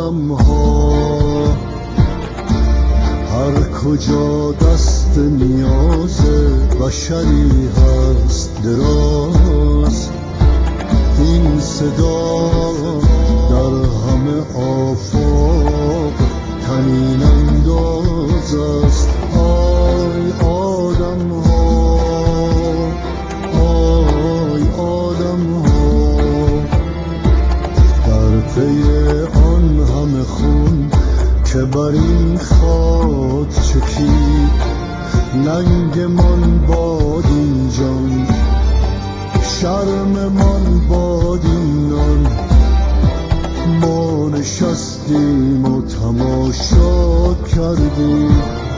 آدم ها هر کجا دست نیاز بشری هست دراز، این صدا در همه آفاق طنین انداز است. آی آدم ها، آی آدم ها، در پی آن همه خون که بر این خاک چکید، ننگمان باد این جان، شرممان باد این نان. ما نشستیم و تماشا کردیم،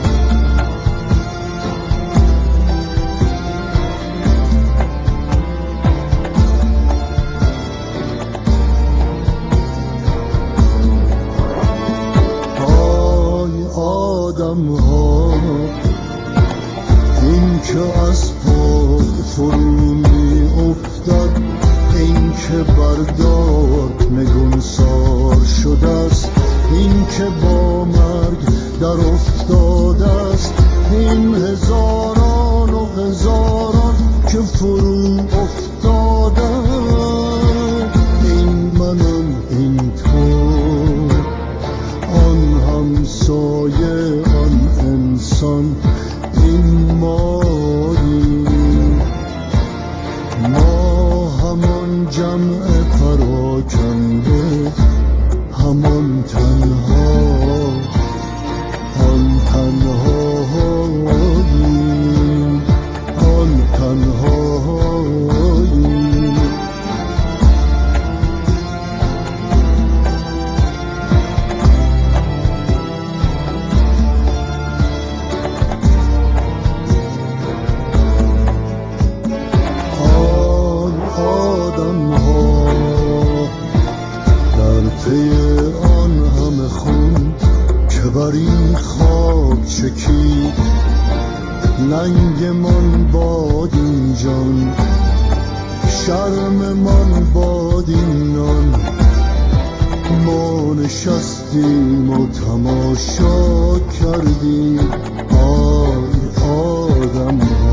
آی آدم ها، این که از پا فرو می افتد، این که بردار نگونسار شده است، این که با مرگ در افتاده است، این هزاران و هزاران که فرو افتاده، این منم این تو، آن همسایه آن انسان، این ماییم، ما همان جمع پراکنده، همان تنها، آن تنهاییم، آن تنهاییم. آدم ها در پی آن همه خون که بر این خاک چکید، ننگمان باد این جان، شرممان باد این نان. ما نشستیم و تماشا کردیم، آی آدم ها.